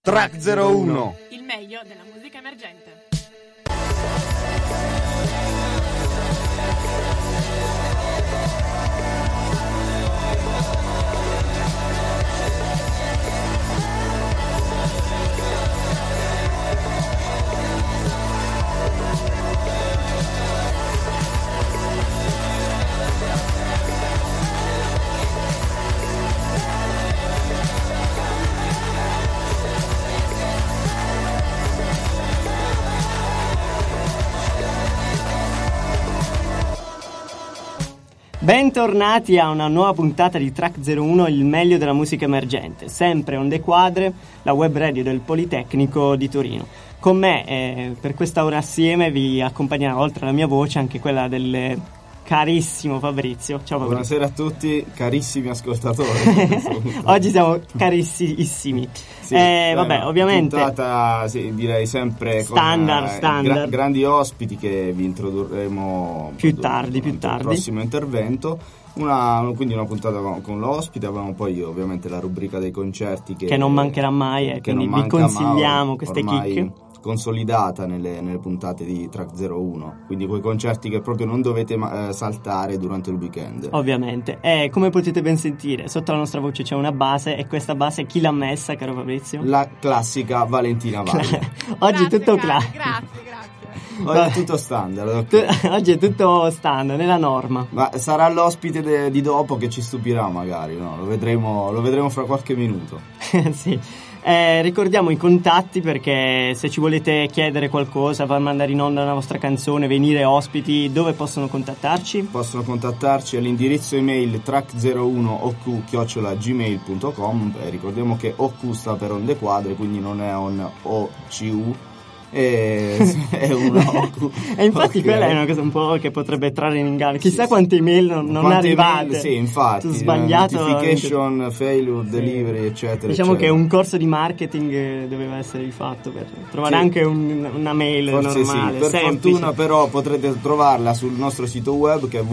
Track 01. Il meglio della musica emergente. Bentornati a una nuova puntata di Track 01, il meglio della musica emergente, sempre Onde Quadre, la web radio del Politecnico di Torino. Con me per questa ora assieme vi accompagnerà, oltre alla mia voce, anche quella del carissimo Fabrizio. Ciao Fabrizio. Buonasera a tutti, carissimi ascoltatori. Oggi siamo carissimi. Sì, vabbè, ovviamente puntata, sì, direi sempre standard. Grandi ospiti che vi introdurremo più tardi. Il prossimo intervento. Quindi una puntata con l'ospite. Abbiamo poi ovviamente la rubrica dei concerti che non mancherà mai, quindi vi consigliamo queste chicche. Consolidata nelle puntate di Track 01, quindi quei concerti che proprio non dovete saltare durante il weekend. Ovviamente, come potete ben sentire, sotto la nostra voce c'è una base, e questa base chi l'ha messa, caro Fabrizio? La classica Valentina Valle. Oggi è tutto classico. Grazie. Oggi è tutto standard, okay. Oggi è tutto standard, nella norma. Ma sarà l'ospite di dopo che ci stupirà magari, no? Lo vedremo fra qualche minuto. Sì. Ricordiamo i contatti, perché se ci volete chiedere qualcosa, far mandare in onda una vostra canzone, venire ospiti, dove possono contattarci? Possono contattarci all'indirizzo email track01oq@gmail.com. Ricordiamo che OQ sta per Onde Quadre, quindi non è un OCU, è un OQ. E infatti okay. Quella è una cosa un po' che potrebbe trarre in inganno. Chissà quante email non arrivate. Email, sì, infatti. Tu sbagliato. Notification, failure, delivery, eccetera. Diciamo eccetera. Che un corso di marketing doveva essere fatto per trovare anche una mail forse normale. Sì. Per semplice. fortuna però potrete trovarla sul nostro sito web, che è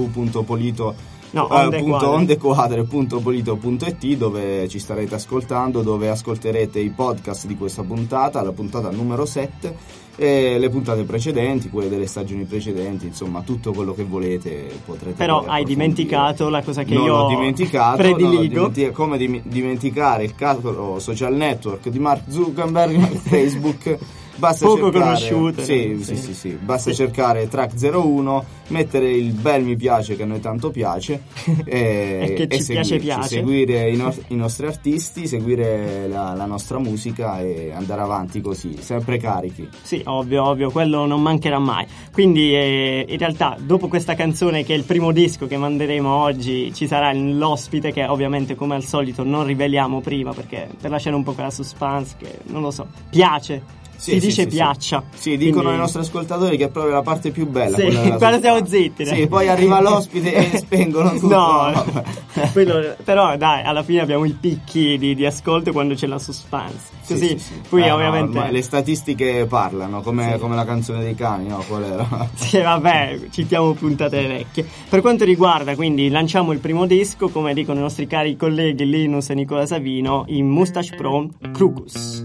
ondequadre.polito.it, dove ci starete ascoltando, dove ascolterete i podcast di questa puntata, la puntata numero 7, e le puntate precedenti, quelle delle stagioni precedenti, insomma tutto quello che volete potrete. Però hai dimenticato la cosa che non io ho dimenticato, prediligo. Come dimenticare il caso social network di Mark Zuckerberg, Facebook. Basta poco cercare, conosciute. Sì. Basta cercare Track 01, mettere il bel mi piace che a noi tanto piace e che ci piace. Seguire i nostri artisti, seguire la nostra musica e andare avanti così, sempre carichi. Sì, ovvio, quello non mancherà mai. Quindi in realtà dopo questa canzone, che è il primo disco che manderemo oggi, ci sarà l'ospite, che ovviamente come al solito non riveliamo prima, perché per lasciare un po' quella suspense che, non lo so, piace. Si dice piaccia. Sì, dicono i nostri ascoltatori che è proprio la parte più bella. Sì, quando siamo zitti. Sì, poi arriva l'ospite e spengono tutto. No. Però dai, alla fine abbiamo i picchi di ascolto quando c'è la suspense. Così, sì. Poi ovviamente le statistiche parlano, come la canzone dei cani, no? Qual era? Sì, vabbè, citiamo puntate vecchie. Per quanto riguarda, quindi, lanciamo il primo disco, come dicono i nostri cari colleghi Linus e Nicola Savino, in Mustache Pro, Crocus.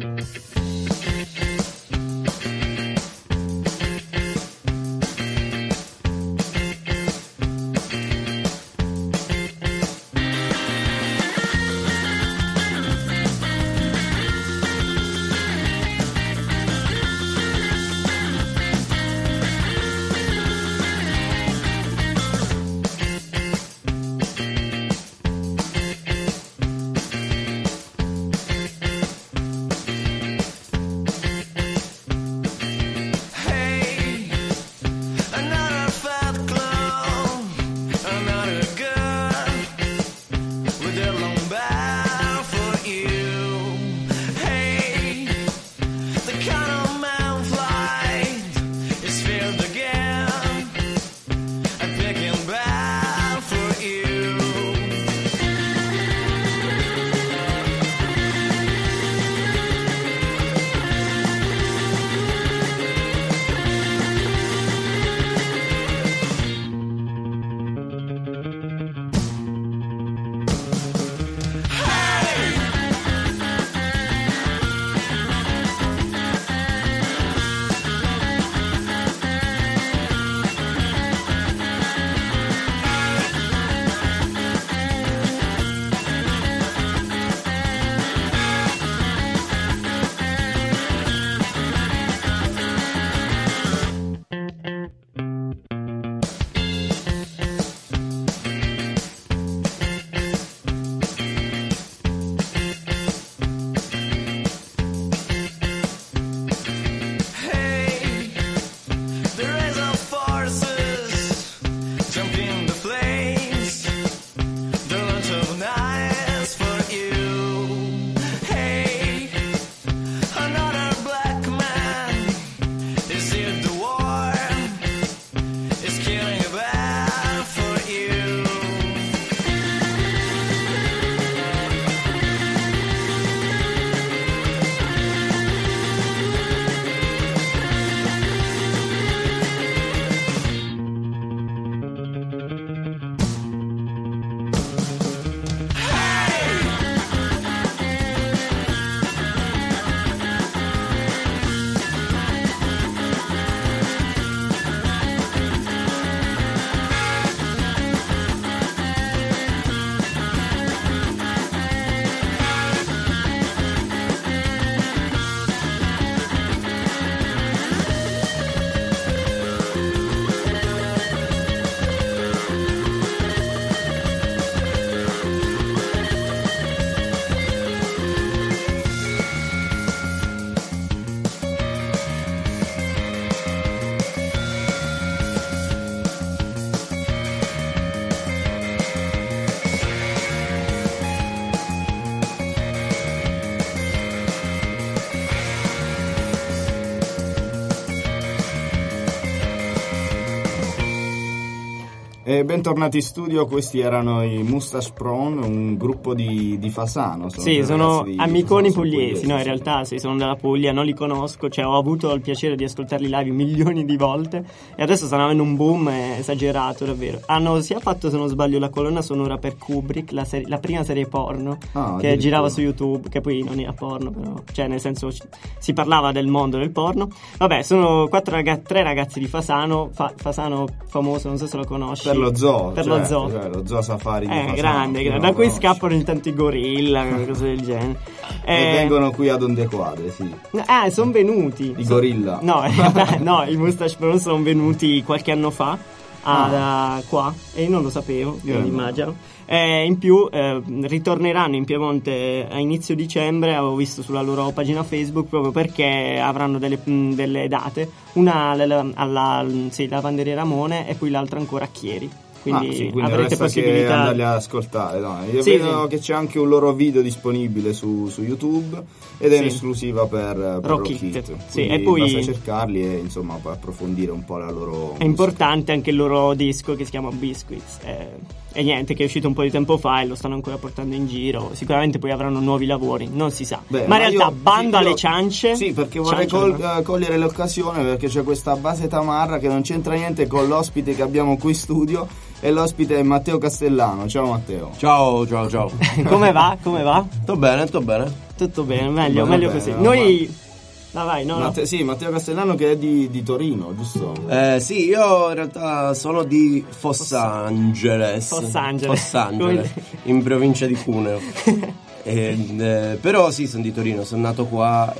Bentornati in studio, questi erano i Mustache Prawn, un gruppo di Fasano. Sono amiconi pugliesi, no, in realtà sono della Puglia, non li conosco, cioè ho avuto il piacere di ascoltarli live milioni di volte e adesso stanno avendo un boom esagerato, davvero. Hanno sia fatto, se non sbaglio, la colonna sonora per Kubrick, la prima serie porno che girava su YouTube, che poi non era porno, però, cioè nel senso si parlava del mondo del porno. Vabbè, sono tre ragazzi di Fasano, Fasano famoso, non so se lo conosci. Per lo zoo. Cioè, lo zoo safari di Fasano. Grande. Da cui scappano intanto i gorilla, cose del genere. E vengono qui ad Onde Quadre, sì. Sono venuti. I gorilla. No, no, i Mustache Prawn sono venuti qualche anno fa qua e io non lo sapevo, immagino. In più ritorneranno in Piemonte a inizio dicembre, avevo visto sulla loro pagina Facebook, proprio perché avranno delle date, una alla Lavanderia Ramone e poi l'altra ancora a Chieri. Quindi avrete possibilità che andarli ad ascoltare. No? Io vedo che c'è anche un loro video disponibile su YouTube ed è in esclusiva per Rock It. Sì, e poi basta cercarli e insomma approfondire un po' la loro musica. Importante anche il loro disco che si chiama Biscuits. E niente, che è uscito un po' di tempo fa e lo stanno ancora portando in giro. Sicuramente poi avranno nuovi lavori, non si sa. Ma in realtà bando alle ciance. Sì, perché vorrei cogliere l'occasione, perché c'è questa base tamarra che non c'entra niente con l'ospite che abbiamo qui in studio. E l'ospite è Matteo Castellano. Ciao Matteo. Ciao. Come va? Tutto bene. Tutto bene, meglio così. Noi... vai, Sì, Matteo Castellano, che è di Torino, giusto? Sì, io in realtà sono di Fossangeles, in provincia di Cuneo. Però sì, sono di Torino, sono nato qua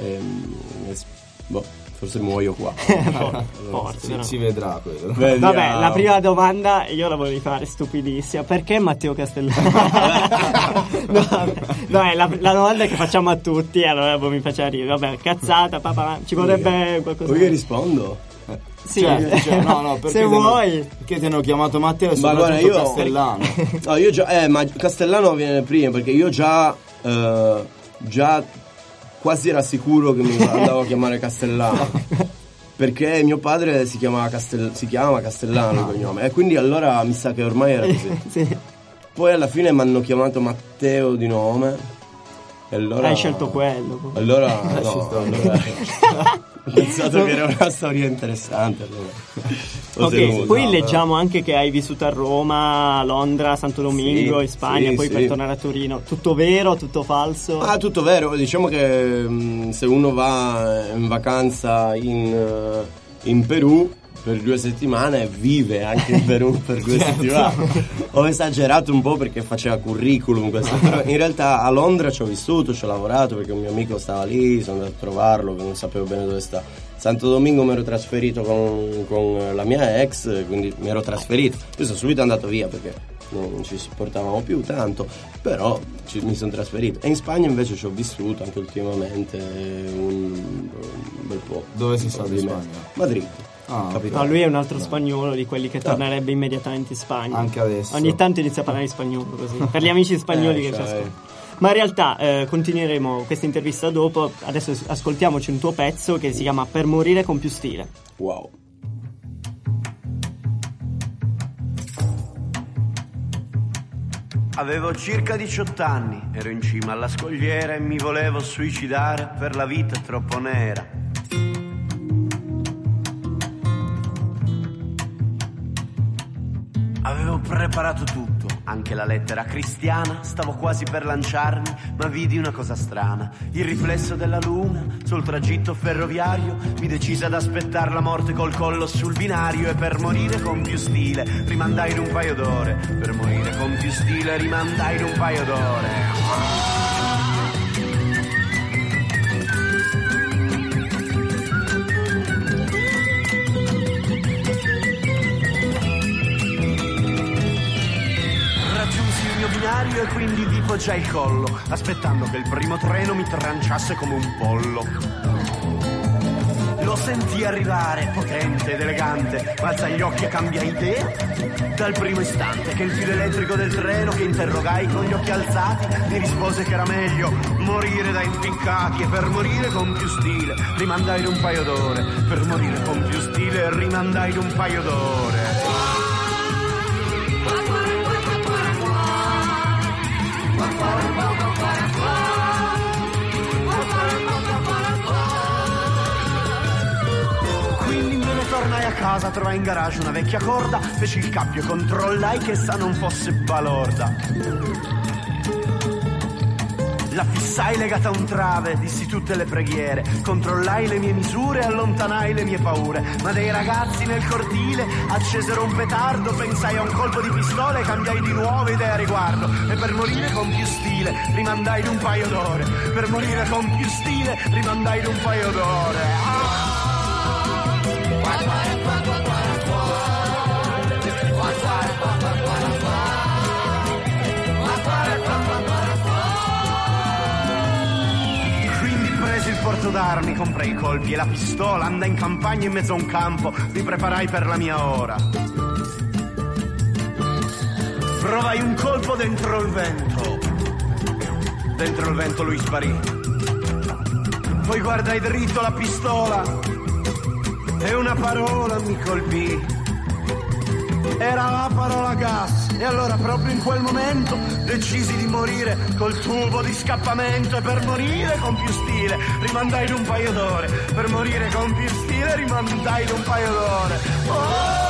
forse muoio qua. Forse, si vedrà quello. Vabbè, la prima domanda io la volevo fare stupidissima. Perché Matteo Castellano? La domanda che facciamo a tutti, allora mi faceva ridere. Vabbè, cazzata, papà, ci vorrebbe qualcosa. Io rispondo? Sì, no, perché se vuoi. Perché ti hanno chiamato Matteo e soprattutto Castellano? No, io già ma Castellano viene prima, perché io già quasi era sicuro che mi andavo a chiamare Castellano, perché mio padre si chiama Castellano il cognome, e quindi allora mi sa che ormai era così. Sì. Poi alla fine mi hanno chiamato Matteo di nome e allora hai scelto quello. Allora ho pensato che era una storia interessante, Ok, poi leggiamo anche che hai vissuto a Roma, a Londra, a Santo Domingo, in Spagna, poi per tornare a Torino. Tutto vero, tutto falso? Tutto vero. Diciamo che se uno va in vacanza in Perù per 2 settimane, vive anche in Perù per 2 settimane. Ho esagerato un po' perché faceva curriculum questo, però in realtà a Londra ci ho vissuto, ci ho lavorato perché un mio amico stava lì, sono andato a trovarlo, che non sapevo bene dove sta. Santo Domingo mi ero trasferito con la mia ex, quindi mi ero trasferito. Poi sono subito andato via perché non ci sopportavamo più tanto, però mi sono trasferito. E in Spagna invece ci ho vissuto anche ultimamente un bel po'. Dove sei stato in Spagna? Madrid. No, lui è un altro spagnolo di quelli che tornerebbe immediatamente in Spagna. Anche adesso. Ogni tanto inizia a parlare in spagnolo così. Per gli amici spagnoli che ci ascoltano. Ma in realtà continueremo questa intervista dopo. Adesso ascoltiamoci un tuo pezzo che si chiama Per morire con più stile. Wow. Avevo circa 18 anni, ero in cima alla scogliera e mi volevo suicidare per la vita troppo nera. Avevo preparato tutto, anche la lettera cristiana, stavo quasi per lanciarmi, ma vidi una cosa strana. Il riflesso della luna sul tragitto ferroviario mi decise ad aspettare la morte col collo sul binario, e per morire con più stile rimandai in un paio d'ore. Per morire con più stile rimandai in un paio d'ore. E quindi vi poggiai il collo, aspettando che il primo treno mi tranciasse come un pollo. Lo sentì arrivare, potente ed elegante, ma alza gli occhi e cambia idea. Dal primo istante che il filo elettrico del treno, che interrogai con gli occhi alzati, mi rispose che era meglio morire da impiccati. E per morire con più stile rimandai in un paio d'ore. Per morire con più stile rimandai in un paio d'ore. Quindi me ne tornai a casa, trovai in garage una vecchia corda, feci il cappio, controllai che essa non fosse balorda. La fissai legata a un trave, dissi tutte le preghiere, controllai le mie misure, allontanai le mie paure. Ma dei ragazzi nel cortile accesero un petardo, pensai a un colpo di pistola e cambiai di nuovo idea a riguardo. E per morire con più stile rimandai di un paio d'ore, per morire con più stile rimandai di un paio d'ore. Il porto d'armi, comprai i colpi e la pistola, andai in campagna in mezzo a un campo, mi preparai per la mia ora. Provai un colpo dentro il vento, dentro il vento lui sparì. Poi guardai dritto la pistola e una parola mi colpì. Era la parola gas, e allora proprio in quel momento decisi di morire col tubo di scappamento. E per morire con più stile rimandai di un paio d'ore, per morire con più stile rimandai di un paio d'ore.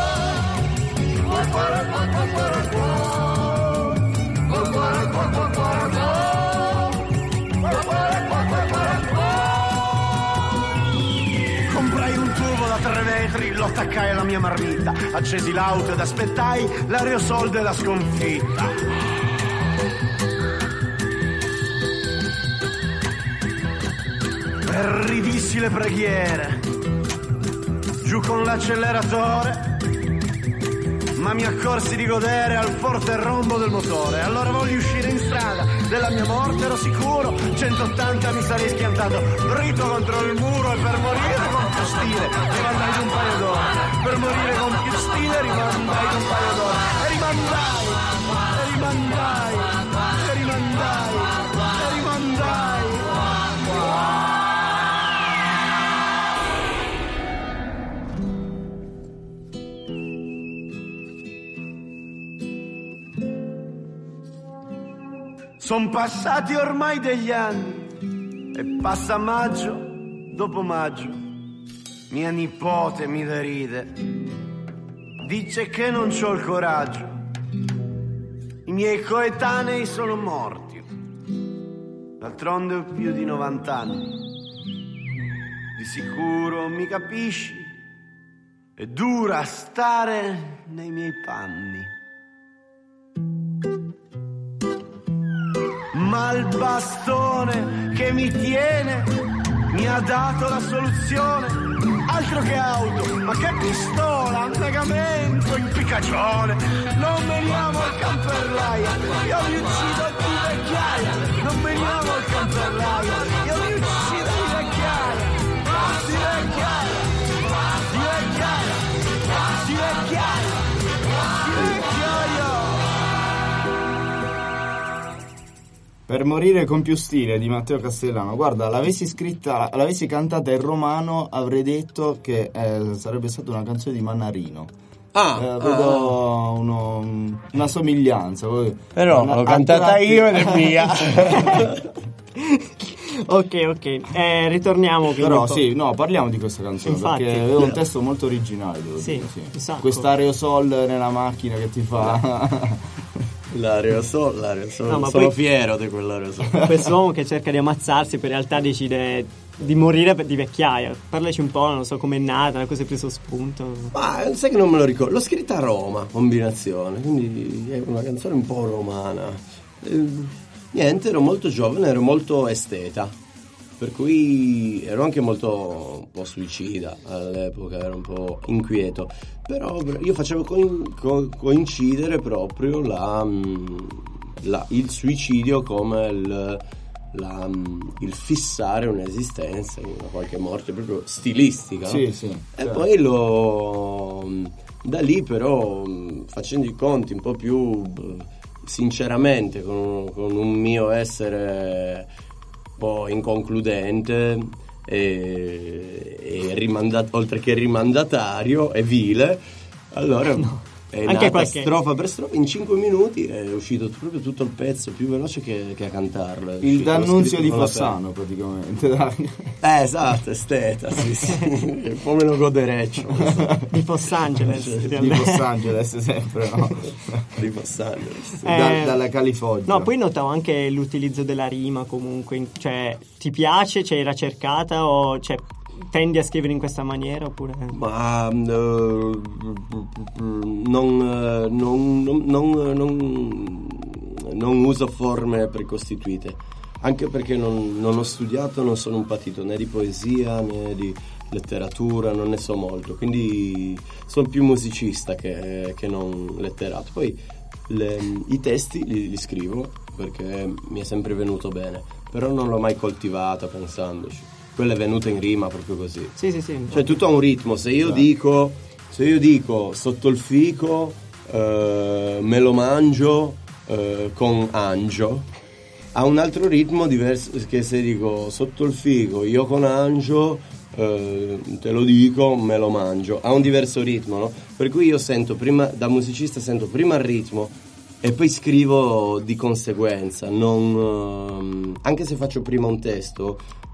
Comprai un tubo da 3 metri, lo attaccai alla mia marmita, accesi l'auto ed aspettai l'aerosol della sconfitta. E ridissi le preghiere, giù con l'acceleratore, ma mi accorsi di godere al forte rombo del motore. Allora voglio uscire in strada, della mia morte ero sicuro, 180 mi sarei schiantato dritto contro il muro. E per morire con più stile rimandai di un paio d'ore, per morire con più stile rimandai di un paio d'ore. E rimandai, e rimandai, e rimandai, e rimandai. Son passati ormai degli anni e passa maggio dopo maggio. Mia nipote mi deride, dice che non c'ho il coraggio. I miei coetanei sono morti, d'altronde ho più di 90 anni. Di sicuro mi capisci, è dura stare nei miei panni. Ma il bastone che mi tiene mi ha dato la soluzione. Altro che auto, ma che pistola, annegamento, impiccagione. Non veniamo al camperlaio, io mi uccido di vecchiaia. Non veniamo al camperlaio, io mi uccido di vecchiaia. Di vecchiaia, di vecchiaia, di vecchiaia, di vecchiaia. Per morire con più stile di Matteo Castellano. Guarda, l'avessi scritta, l'avessi cantata in romano, avrei detto che sarebbe stata una canzone di Mannarino. Vedo una somiglianza. Però l'ho cantata io ed è mia. Ok, ritorniamo. Però sì, no, parliamo di questa canzone. Infatti, perché aveva un testo molto originale, devo dire, sì. Quest'aerosol nella macchina che ti fa... L'aerosol, no, sono fiero di quell'aerosol. Quest'uomo che cerca di ammazzarsi poi in realtà decide di morire di vecchiaia. Parlaci un po', non so com'è nata, da cosa hai preso spunto. Ma sai che non me lo ricordo. L'ho scritta a Roma, combinazione, quindi è una canzone un po' romana. Niente, ero molto giovane, ero molto esteta, per cui ero anche molto un po' suicida all'epoca, ero un po' inquieto. Però io facevo coincidere proprio il suicidio come il fissare un'esistenza, una qualche morte proprio stilistica, no? Sì, e poi da lì però facendo i conti un po' più sinceramente con un mio essere un po' inconcludente e oltre che rimandatario e vile, allora È Anche nata qualche... strofa per strofa, in 5 minuti è uscito proprio tutto il pezzo più veloce che a cantarlo. Il D'Annunzio di L'ho scritto con la Fossano praticamente, dai. esatto, esteta, sì. Un po' meno godereccio. di Los Angeles. Di Los Angeles sempre, no? Di Los Angeles. Dalla California. No, poi notavo anche l'utilizzo della rima comunque, cioè ti piace, cioè era cercata o cioè tendi a scrivere in questa maniera oppure? Ma non uso forme precostituite, anche perché non ho studiato, non sono un patito né di poesia né di letteratura, non ne so molto, quindi sono più musicista che non letterato. Poi i testi li scrivo perché mi è sempre venuto bene, però non l'ho mai coltivata pensandoci. Quella è venuta in rima proprio così. Sì. Cioè tutto ha un ritmo. Se io dico sotto il fico me lo mangio con angio, ha un altro ritmo diverso che se dico sotto il fico io con angio te lo dico me lo mangio, ha un diverso ritmo, no? Per cui io sento prima, da musicista sento prima il ritmo e poi scrivo di conseguenza, anche se faccio prima un testo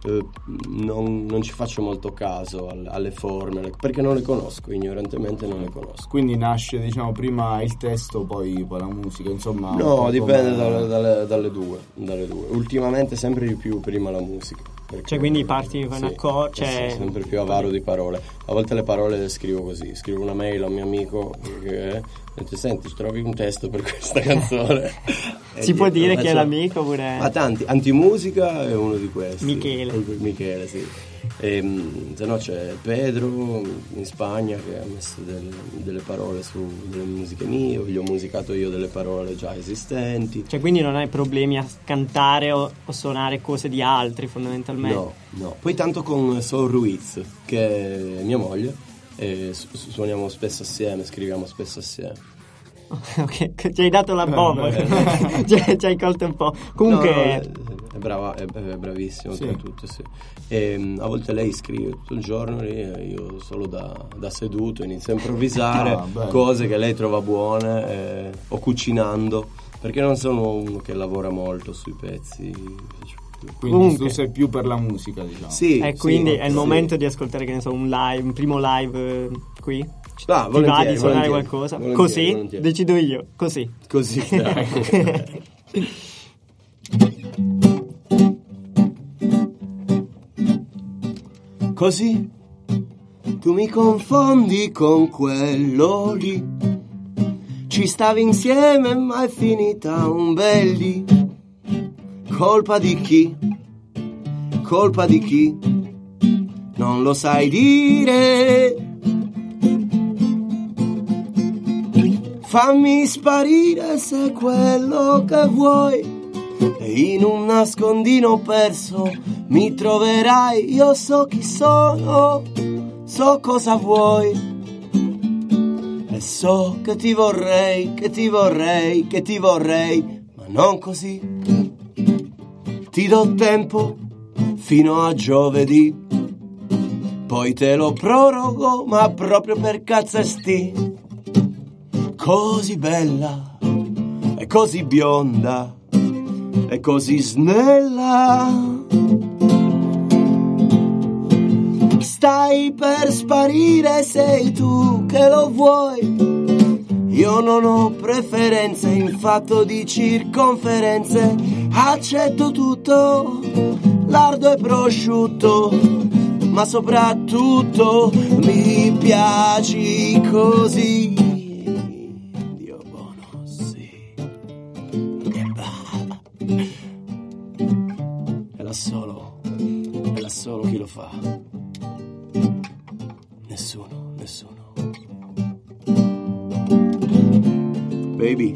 non ci faccio molto caso alle forme perché non le conosco, ignorantemente non le conosco. Quindi nasce, diciamo, prima il testo, poi la musica, insomma. No, dipende dalle due. Ultimamente sempre di più prima la musica. Cioè quindi parti con accordi, cioè... Sono sempre più avaro di parole. A volte le parole le scrivo così, scrivo una mail a un mio amico che senti, trovi un testo per questa canzone. Si può dire chi è l'amico pure? Ma tanti, Antimusica è uno di questi. Michele, sì. Se no c'è Pedro in Spagna che ha messo delle parole su delle musiche mie, gli ho musicato io delle parole già esistenti. Cioè quindi non hai problemi a cantare o suonare cose di altri fondamentalmente? No. Poi tanto con Sol Ruiz, che è mia moglie, e suoniamo spesso assieme, scriviamo spesso assieme. Ok, ti hai dato la bomba. Ci hai colto un po'. Comunque è brava, è bravissima oltretutto, sì. E a volte lei scrive tutto il giorno e io solo da seduto inizio a improvvisare cose che lei trova buone, o cucinando, perché non sono uno che lavora molto sui pezzi. Quindi tu sei più per la musica, diciamo. Sì. E quindi è il momento di ascoltare, che ne so, un primo live qui. Ti va di suonare qualcosa? Così? Decido io, così. Così tu mi confondi con quello lì, ci stavi insieme ma è finita un bel dì. Colpa di chi? Non lo sai dire. Fammi sparire se è quello che vuoi, e in un nascondino perso mi troverai. Io so chi sono, so cosa vuoi, e so che ti vorrei, ma non così. Ti do tempo fino a giovedì, poi te lo prorogo, ma proprio per cazzo sti. Così bella, e così bionda, e così snella. Stai per sparire, sei tu che lo vuoi. Io non ho preferenze in fatto di circonferenze. Accetto tutto, lardo e prosciutto, ma soprattutto mi piaci così. È la solo chi lo fa. Nessuno. Baby,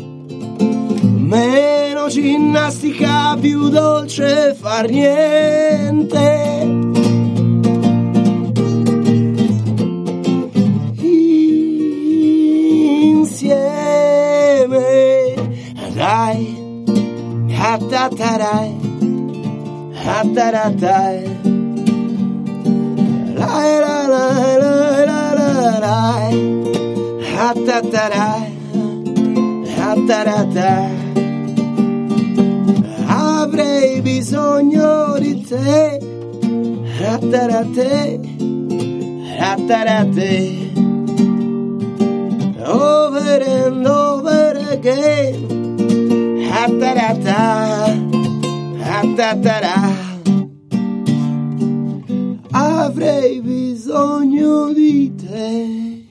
meno ginnastica, più dolce far niente. Insieme, dai, attatarai. Attaratai, la la la la la la, attatarai. Rattarata, avrei bisogno di te. Rattarate, rattarate, over and over again. Rattarata, rattarata, avrei bisogno di te.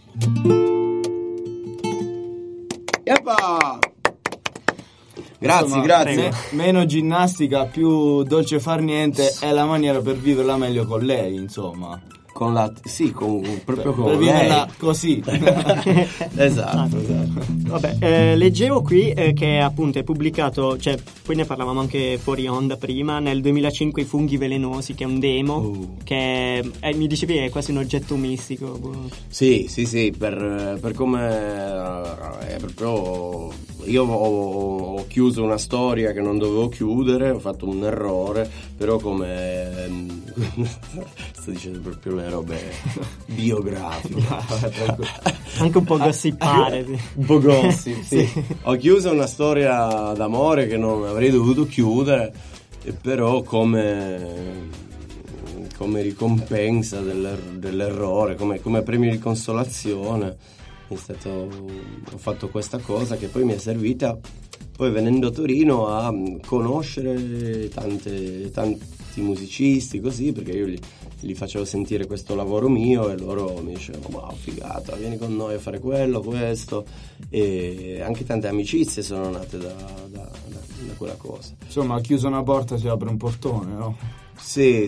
Yeppa! Grazie, Insomma, grazie. Meno ginnastica, più dolce far niente è la maniera per viverla meglio con lei, insomma. Con la proprio con per lei. viverla così. Esatto. Vabbè, leggevo qui che appunto è pubblicato, cioè poi ne parlavamo anche fuori onda prima, nel 2005 I funghi velenosi, che è un demo che mi dicevi è quasi un oggetto mistico. Sì, per come è proprio, io ho chiuso una storia che non dovevo chiudere, ho fatto un errore, però come sto dicendo proprio le robe biografiche. Anche un po' gossipare. Un po' gossip, sì. Ho chiuso una storia d'amore che non avrei dovuto chiudere, però come ricompensa dell'errore, come premio di consolazione ho fatto questa cosa che poi mi è servita, poi venendo a Torino, a conoscere tanti musicisti così, perché io li facevo sentire questo lavoro mio e loro mi dicevano wow, figata, vieni con noi a fare questo, e anche tante amicizie sono nate da quella cosa. Insomma, ha chiuso una porta, si apre un portone, no? Sì.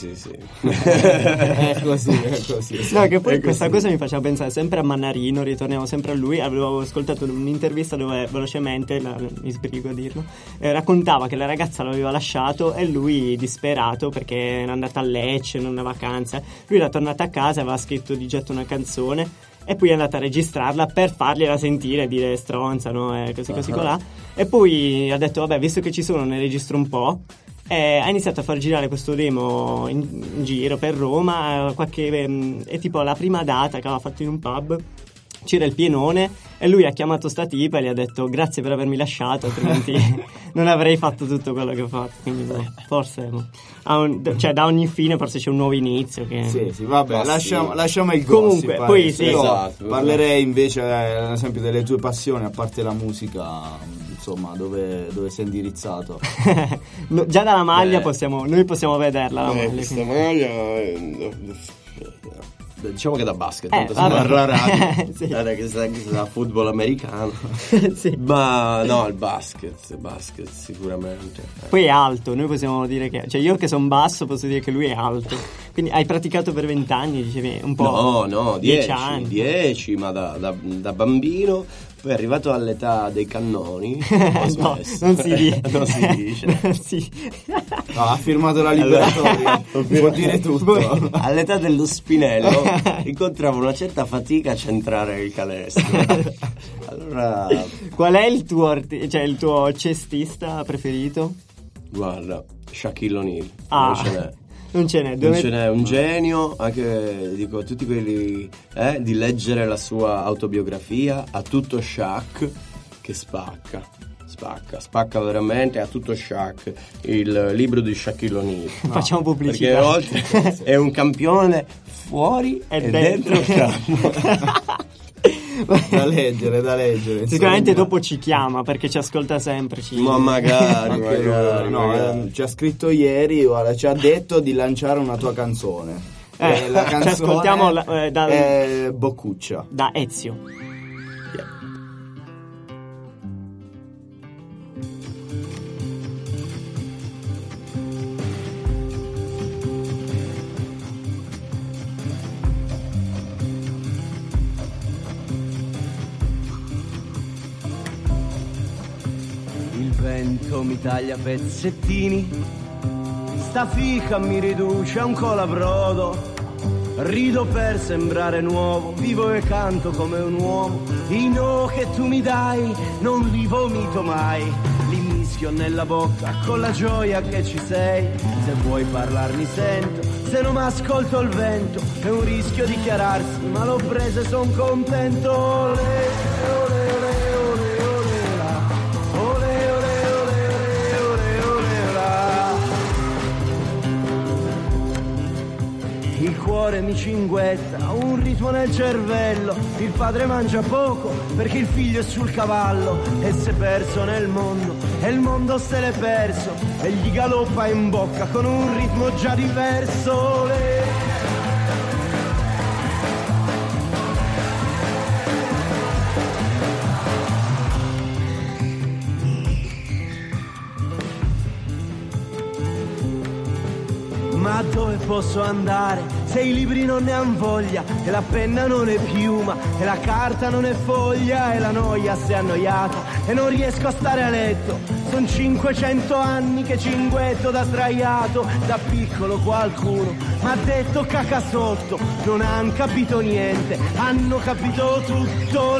È così. No, che poi questa cosa mi faceva pensare sempre a Mannarino, ritorniamo sempre a lui. Avevo ascoltato un'intervista dove velocemente, mi sbrigo a dirlo, raccontava che la ragazza lo aveva lasciato e lui disperato perché era andato a Lecce in una vacanza, lui era tornato a casa, aveva scritto di getto una canzone e poi è andato a registrarla per fargliela sentire e dire stronza, no? Così colà. E poi ha detto vabbè, visto che ci sono, ne registro un po'. Ha iniziato a far girare questo demo in giro per Roma, è tipo la prima data che aveva fatto in un pub, c'era il pienone e lui ha chiamato sta tipa e gli ha detto grazie per avermi lasciato, altrimenti non avrei fatto tutto quello che ho fatto. Quindi forse cioè da ogni fine forse c'è un nuovo inizio che... Sì, vabbè, lasciamo il gossip. Comunque, poi sì. Esatto. Parlerei invece ad esempio delle tue passioni, a parte la musica, insomma, dove sei indirizzato. Già dalla maglia noi possiamo vederla la maglia. Questa maglia diciamo che da basket, tanto si vabbè. parla radio, Sì. che sa football americano. Sì. Ma no, il basket sicuramente. Poi è alto, noi possiamo dire che, cioè io che sono basso posso dire che lui è alto. Quindi hai praticato per 20 anni, dicevi, un po'? No, 10 anni. 10, ma da bambino. Poi è arrivato all'età dei cannoni. No, non si dice. Non si dice. Sì. No, ha firmato la liberatoria, può dire tutto. All'età dello spinello incontravo una certa fatica a centrare il canestro. Allora, qual è il tuo cestista preferito? guarda, Shaquille O'Neal. Non ce n'è. Non ce n'è, un genio, anche dico tutti quelli di leggere la sua autobiografia, a tutto Shaq, che spacca veramente, a tutto Shaq, il libro di Shaquille O'Neal. Facciamo pubblicità. Perché oltre è un campione fuori e dentro il campo. Da leggere. Sicuramente dopo ci chiama perché ci ascolta sempre. Ma magari. Ci ha scritto ieri, guarda, ci ha detto di lanciare una tua canzone. La canzone ci ascoltiamo è Boccuccia da Ezio. Vento mi taglia pezzettini, sta fica mi riduce a un colabrodo, rido per sembrare nuovo, vivo e canto come un uomo, i no che tu mi dai non li vomito mai, li mischio nella bocca con la gioia che ci sei, se vuoi parlarmi sento, se non m'ascolto il vento, è un rischio dichiararsi, ma l'ho preso e son contento, ole, ole, ole, ole, ole, la. il cuore mi cinguetta, un ritmo nel cervello, il padre mangia poco perché il figlio è sul cavallo e si è perso nel mondo e il mondo se l'è perso e gli galoppa in bocca con un ritmo già diverso. Ma dove posso andare se i libri non ne han voglia e la penna non è piuma e la carta non è foglia e la noia si è annoiata e non riesco a stare a letto? Son 500 anni che cinguetto da sdraiato, da piccolo qualcuno m'ha detto caca sotto, non han capito niente, hanno capito tutto.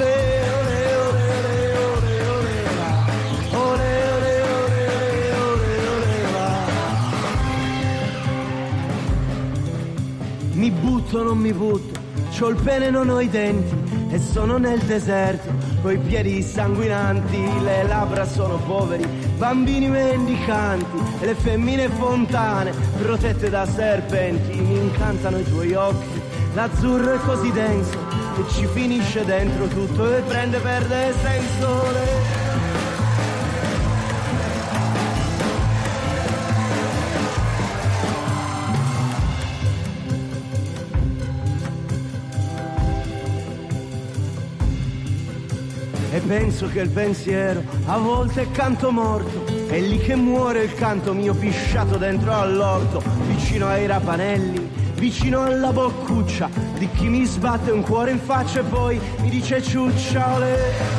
Mi butto, non mi butto, c'ho il pene, non ho i denti e sono nel deserto, coi piedi sanguinanti, le labbra sono poveri, bambini mendicanti e le femmine fontane, protette da serpenti, mi incantano i tuoi occhi, l'azzurro è così denso che ci finisce dentro tutto e perde senso. E penso che il pensiero a volte è canto morto, è lì che muore il canto mio pisciato dentro all'orto, vicino ai rapanelli, vicino alla boccuccia di chi mi sbatte un cuore in faccia e poi mi dice ciuccia, olè.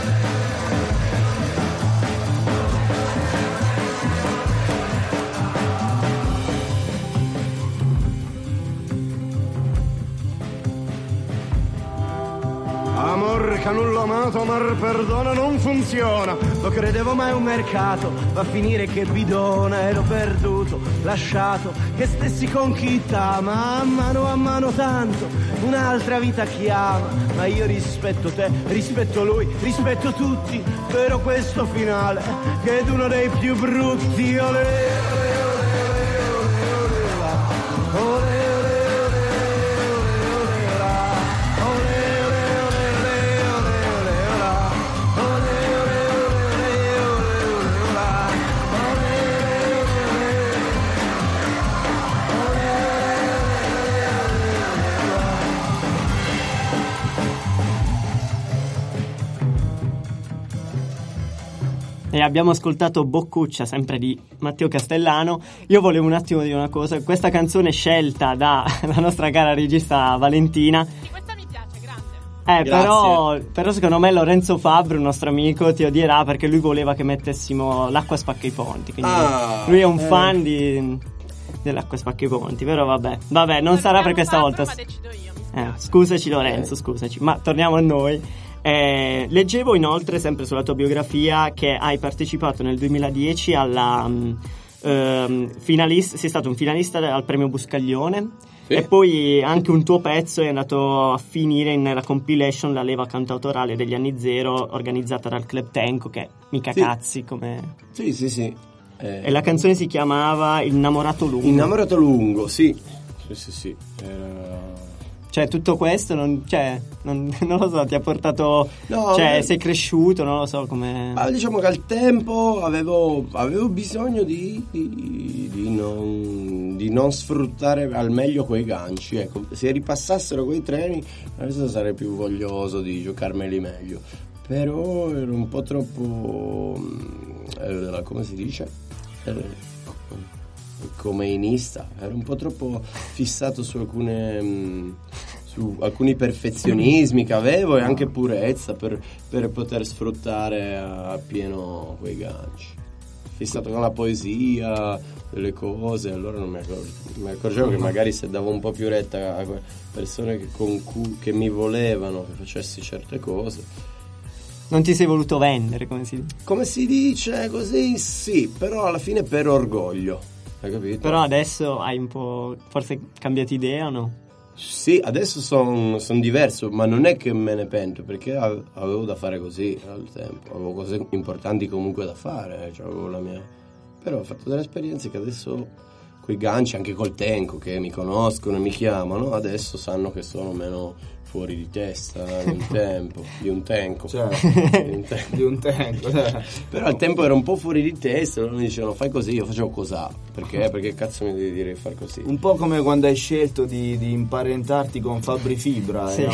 Amor che non l'ho amato, amar perdona non funziona, lo credevo mai un mercato, va a finire che bidona, ero perduto, lasciato, che stessi con chi t'ama, a mano tanto, un'altra vita chiama, ma io rispetto te, rispetto lui, rispetto tutti, però questo finale, che è uno dei più brutti, olè. E abbiamo ascoltato Boccuccia, sempre di Matteo Castellano. Io volevo un attimo dire una cosa. Questa canzone scelta dalla nostra cara regista Valentina. Questa mi piace, grande. Però secondo me Lorenzo Fabbro, un nostro amico, ti odierà perché lui voleva che mettessimo L'acqua spacca i ponti. Quindi lui è un fan dell'Acqua spacca i ponti. Però vabbè, non sarà per questa volta. Ma decido io. Scusaci Lorenzo, scusaci. Ma torniamo a noi. Leggevo inoltre sempre sulla tua biografia che hai partecipato nel 2010 alla finalista, sei stato un finalista al premio Buscaglione, sì. E poi anche un tuo pezzo è andato a finire nella compilation La leva cantautorale degli anni zero organizzata dal Club Tenco, che mica cazzi come... Sì. E la canzone si chiamava Innamorato lungo. Sì. Cioè tutto questo non lo so, ti ha portato, sei cresciuto, non lo so come. Diciamo che al tempo avevo bisogno di non sfruttare al meglio quei ganci, ecco. Se ripassassero quei treni adesso sarei più voglioso di giocarmeli meglio, però ero un po' troppo come si dice? Comeinista, ero un po' troppo fissato su alcuni perfezionismi che avevo e anche purezza per poter sfruttare a pieno quei ganci. Fissato con la poesia, delle cose, allora non mi accorgevo che magari se davo un po' più retta a persone che mi volevano che facessi certe cose. Non ti sei voluto vendere, come si dice così, sì, però alla fine per orgoglio. Hai capito? Però adesso hai un po' forse cambiato idea o no? Sì, adesso sono diverso, ma non è che me ne pento, perché avevo da fare così al tempo, avevo cose importanti comunque da fare, cioè avevo la mia... Però ho fatto delle esperienze che adesso quei ganci, anche col Tenco, che mi conoscono e mi chiamano, adesso sanno che sono meno fuori di testa di un Tenco. Di un tempo. Però al tempo era un po' fuori di testa, loro mi dicevano fai così, io facevo cos'ha, perché cazzo mi devi dire di far così? Un po' come quando hai scelto di imparentarti con Fabri Fibra. Sì,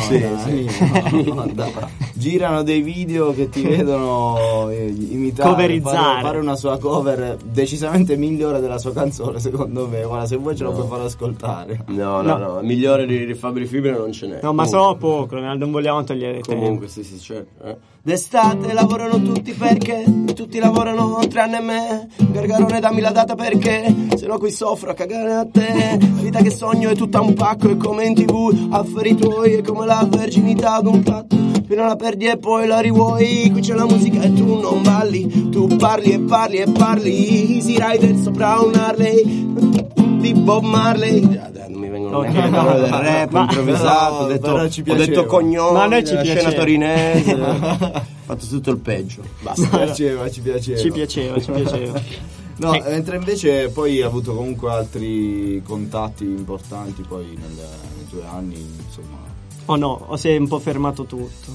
Girano dei video che ti vedono imitare, coverizzare, fare una sua cover decisamente migliore della sua canzone, secondo me. Guarda, se vuoi ce lo puoi far ascoltare. No, migliore di Fabri Fibra non ce n'è. No, ma solo poco, non vogliamo togliere comunque sì, certo. D'estate lavorano tutti perché tutti lavorano tranne me. Gargarone dammi la data perché se no qui soffro a cagare a te. La vita che sogno è tutta un pacco, è come in TV, affari tuoi è come la verginità ad un platto. Fino la perdi e poi la rivuoi. Qui c'è la musica e tu non balli, tu parli e parli e parli. Easy Rider sopra un Harley di Bob Marley. Non mi vengono neanche le parole del rap improvvisato. Ho detto cognome, ma a noi ci la piaceva. scena torinese. Ho fatto tutto il peggio. Basta. Ci piaceva. No, mentre invece poi hai avuto comunque altri contatti importanti poi nei tuoi anni, insomma. O no, o sei un po' fermato tutto?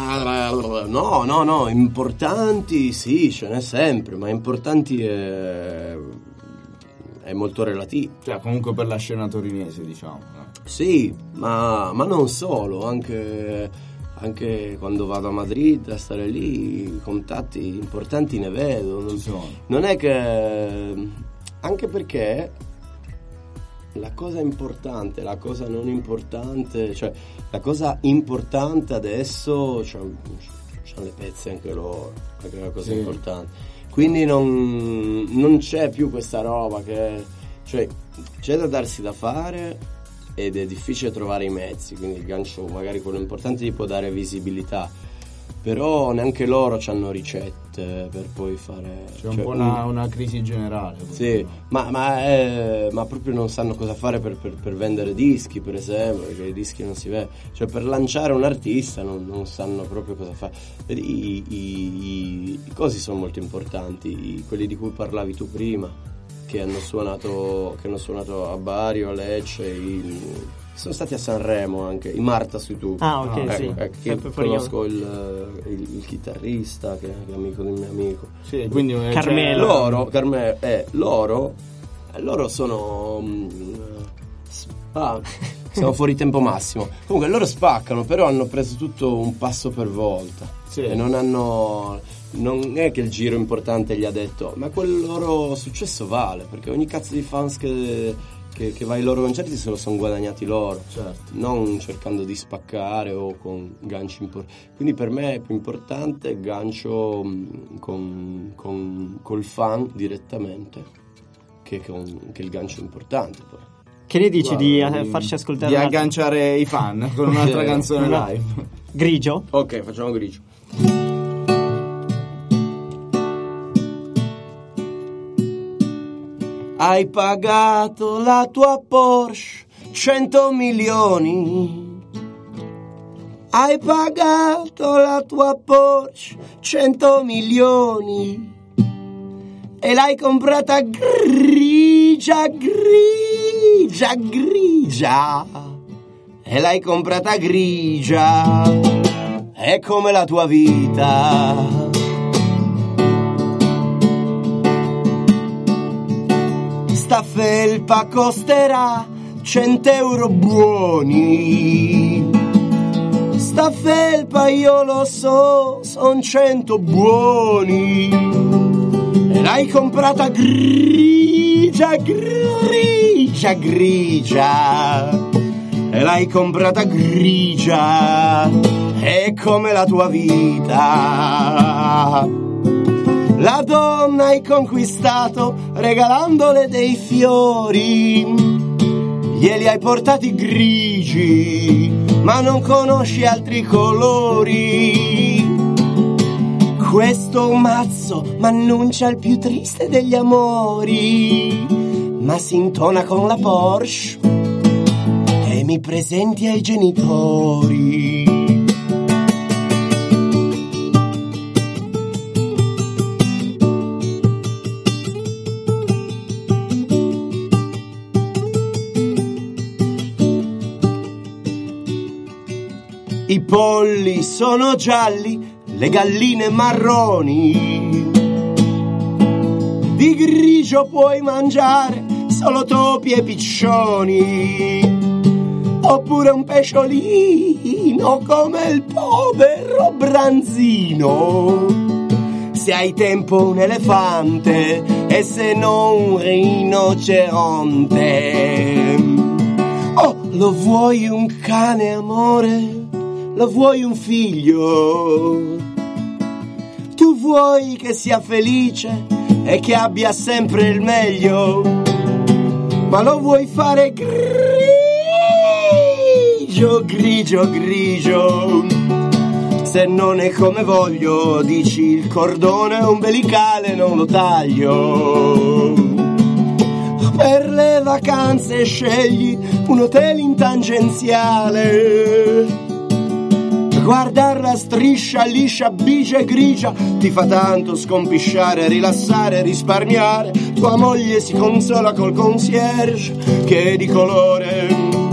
No, importanti sì, ce n'è sempre, ma importanti è molto relativo. Cioè, comunque per la scena torinese, diciamo. Sì, ma non solo, anche quando vado a Madrid a stare lì, contatti importanti ne vedo. Non è che... Anche perché la cosa importante, la cosa non importante, cioè la cosa importante adesso c'hanno le pezze anche loro, anche una cosa importante. Quindi non c'è più questa roba che... Cioè, c'è da darsi da fare ed è difficile trovare i mezzi, quindi il gancio, magari quello importante, gli può dare visibilità, però neanche loro hanno ricette per poi fare... C'è un po' una crisi generale. Sì, ma proprio non sanno cosa fare per vendere dischi, per esempio, perché i dischi non si vedono. Cioè, per lanciare un artista non sanno proprio cosa fare. I cosi sono molto importanti, quelli di cui parlavi tu prima, che hanno suonato a Bari o a Lecce, sono stati a Sanremo anche, i Marta sui tubi. Ah, ok, sì. Io conosco il chitarrista che è amico del mio amico. Sì, quindi Carmelo. Loro sono siamo fuori tempo massimo. Comunque loro spaccano, però hanno preso tutto un passo per volta. Sì. E non è che il giro importante gli ha detto, ma quel loro successo vale, perché ogni cazzo di fans che va ai loro concerti se lo sono guadagnati loro, certo, non cercando di spaccare o con ganci importanti. Quindi per me è più importante il gancio col fan direttamente che il gancio importante poi. Che ne dici di farci ascoltare di agganciare i fan con un'altra canzone live? Grigio? Ok, facciamo grigio. Hai pagato la tua Porsche 100 milioni. Hai pagato la tua Porsche 100 milioni. E l'hai comprata grigia. E l'hai comprata grigia. È come la tua vita. Sta felpa costerà 100 euro buoni. Sta felpa io lo so, son 100 buoni. E l'hai comprata grigia. E l'hai comprata grigia. È come la tua vita. La donna hai conquistato regalandole dei fiori. Glieli hai portati grigi, ma non conosci altri colori. Questo mazzo m'annuncia il più triste degli amori, ma si intona con la Porsche e mi presenti ai genitori. I polli sono gialli, le galline marroni. Di grigio puoi mangiare solo topi e piccioni. Oppure un pesciolino come il povero branzino. Se hai tempo un elefante e se no un rinoceronte. Oh, lo vuoi un cane, amore? Lo vuoi un figlio? Tu vuoi che sia felice e che abbia sempre il meglio? Ma lo vuoi fare grigio, grigio, grigio? Se non è come voglio, dici il cordone ombelicale non lo taglio. Per le vacanze scegli un hotel in tangenziale. Guardar la striscia liscia, bigia e grigia ti fa tanto scompisciare, rilassare, risparmiare. Tua moglie si consola col concierge che è di colore.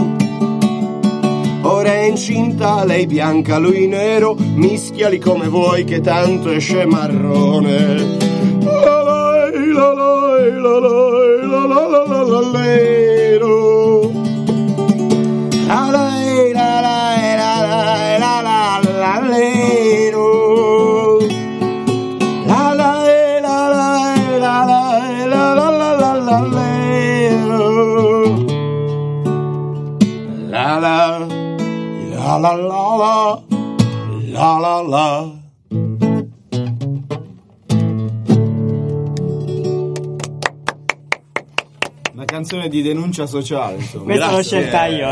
Ora è incinta, lei bianca, lui nero. Mischiali come vuoi che tanto esce marrone. La lai, la lai, la lai, la la la la la lero. La lai, la lai, la lai, la la la lero. La lai, la lai, la lai, la la la la la lero. La la la la la la la la. Una canzone di denuncia sociale, insomma. Questa l'ho Grazie. scelta io,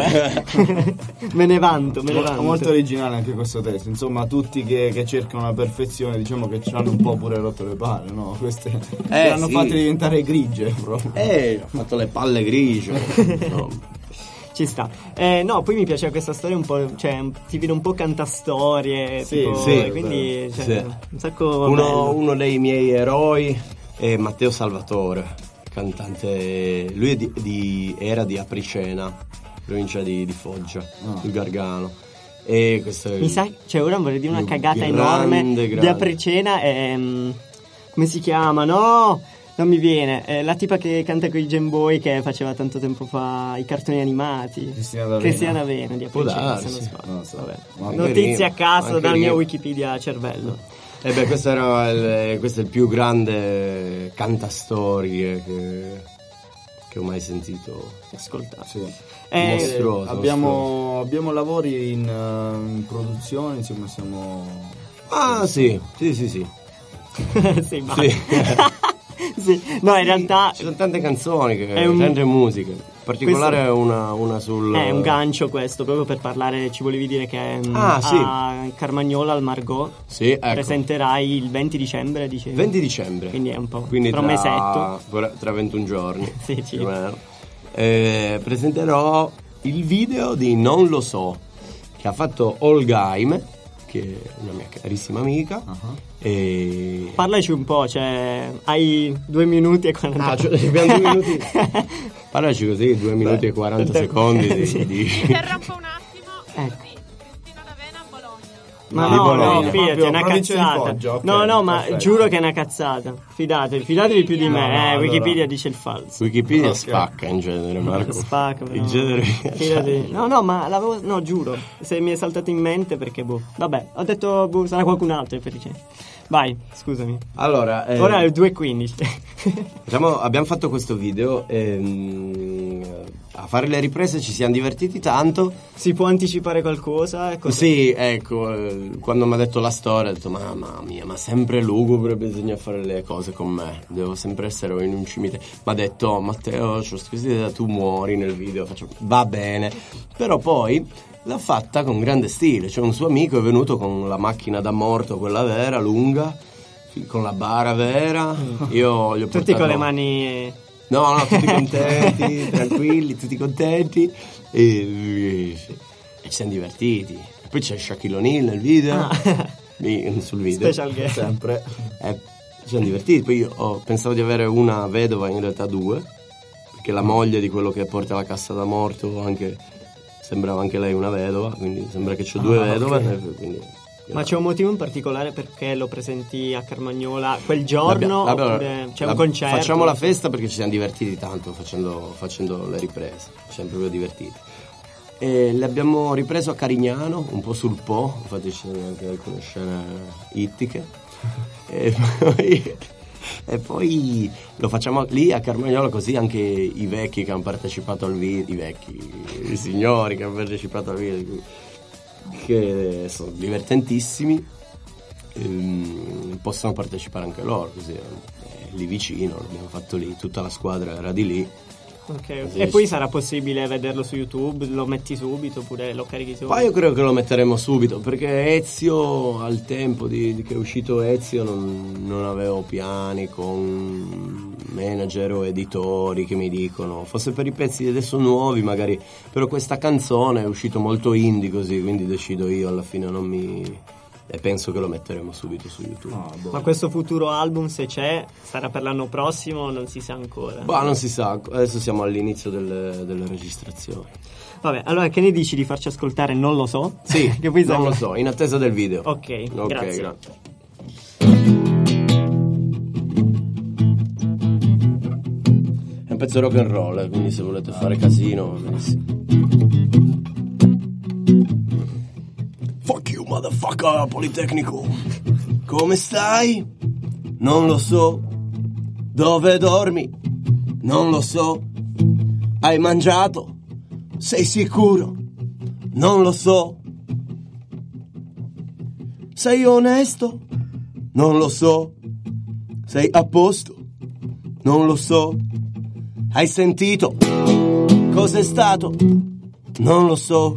me ne vanto. Molto originale anche questo testo, insomma, tutti che cercano la perfezione, diciamo che ci hanno un po' pure rotto le palle, no? Queste le hanno sì. fatte diventare grigie proprio. Ho fatto le palle grigie. No. Ci sta. No, poi mi piace questa storia un po', cioè ti vedo un po' cantastorie, Sì, tipo, sì, quindi cioè, sì. un sacco bello. Uno dei miei eroi è Matteo Salvatore, cantante. Lui è era di Apricena, provincia di Foggia, sul Gargano. E questo è Mi sa, cioè ora vorrei dire una più cagata grande, enorme grande. di Apricena è come si chiama? No! Non mi viene, è la tipa che canta con i Game Boy che faceva tanto tempo fa i cartoni animati. Cristiana D'Avena di Può Apricena, se darsi. non sbaglio. Non so. Vabbè. Ma Notizie a caso anche dal mio lì. Wikipedia cervello. questo è il più grande cantastorie che ho mai sentito. Ascoltate. Sì. Mostruoso. Abbiamo lavori in produzione, insomma siamo... Ah sì. Sì, ma... Sì. sì. No, in realtà Ci sono tante canzoni, È un- tante musiche. In particolare una sul... è un gancio questo, proprio per parlare, ci volevi dire che sì. a Carmagnola al Margot Sì, ecco. presenterai il 20 dicembre, dicevi? 20 dicembre. Quindi è un po' Quindi tra un mesetto. tra 21 giorni. Sì, più sì. o meno. Presenterò il video di Non lo so, che ha fatto Olgaime, che è una mia carissima amica. E... Parlaci un po', cioè hai 2 minuti e 40 abbiamo 2 minuti. Parlaci così, 2 minuti e 40 secondi Sì. di... Interrompo un attimo. Ecco. Cristina D'Avena a Bologna. Ma Di no, Bologna. fidati, è una Provincia di cazzata. Foggia, ok, no, ma perfetto. giuro che è una cazzata. Fidatevi più di me, no, allora. Wikipedia dice il falso. Wikipedia Ok. spacca in genere, Marco. Spacca, però. In genere... Fidati. No, ma l'avevo. No, giuro. Se mi è saltato in mente perché, vabbè, ho detto, sarà qualcun altro felice. Vai, scusami. Allora, Ora è il 2:15. abbiamo fatto questo video a fare le riprese ci siamo divertiti tanto. Si può anticipare qualcosa? Sì, ecco, quando mi ha detto la storia ho detto mamma mia, ma sempre lugubre, bisogna fare le cose con me, devo sempre essere in un cimitero. Mi ha detto Matteo, c'ho questa idea, tu muori nel video. Faccio va bene, però poi l'ha fatta con grande stile, cioè un suo amico è venuto con la macchina da morto, quella vera, lunga, con la bara vera, io gli ho Tutti portato... con le mani. No, tutti contenti, tranquilli, tutti contenti e ci siamo divertiti. E poi c'è Shaquille O'Neal nel video, sul video. Special guest. Sempre. Ci siamo divertiti, poi io pensavo di avere una vedova, in realtà 2, perché la moglie di quello che porta la cassa da morto anche sembrava anche lei una vedova, quindi sembra che c'ho due vedove. ok. Quindi, Ma c'è un motivo in particolare perché lo presenti a Carmagnola quel giorno? Vabbè, Oppure c'è un concerto? Facciamo la festa perché ci siamo divertiti tanto facendo le riprese, ci siamo proprio divertiti. E le abbiamo ripreso a Carignano, un po' sul Po, infatti ci sono anche alcune scene ittiche. E poi lo facciamo lì a Carmagnola, così anche i vecchi che hanno partecipato al video, i signori che hanno partecipato al video, che sono divertentissimi, possono partecipare anche loro, così lì vicino, l'abbiamo fatto lì, tutta la squadra era di lì. Ok. E poi sarà possibile vederlo su YouTube? Lo metti subito oppure lo carichi subito? Poi io credo che lo metteremo subito, perché Ezio, al tempo che è uscito Ezio, non avevo piani con manager o editori che mi dicono, forse per i pezzi adesso nuovi magari, però questa canzone è uscito molto indie così, quindi decido io alla fine, e penso che lo metteremo subito su YouTube. Ma questo futuro album, se c'è, sarà per l'anno prossimo o non si sa ancora? Non si sa, adesso siamo all'inizio delle registrazioni. Vabbè, allora che ne dici di farci ascoltare Non lo so? Sì, che poi non lo so, in attesa del video. Ok, grazie. È un pezzo rock and roll, quindi se volete fare casino, benissimo. Fuck you, motherfucker, Politecnico. Come stai? Non lo so. Dove dormi? Non lo so. Hai mangiato? Sei sicuro? Non lo so. Sei onesto? Non lo so. Sei a posto? Non lo so. Hai sentito? Cos'è stato? Non lo so.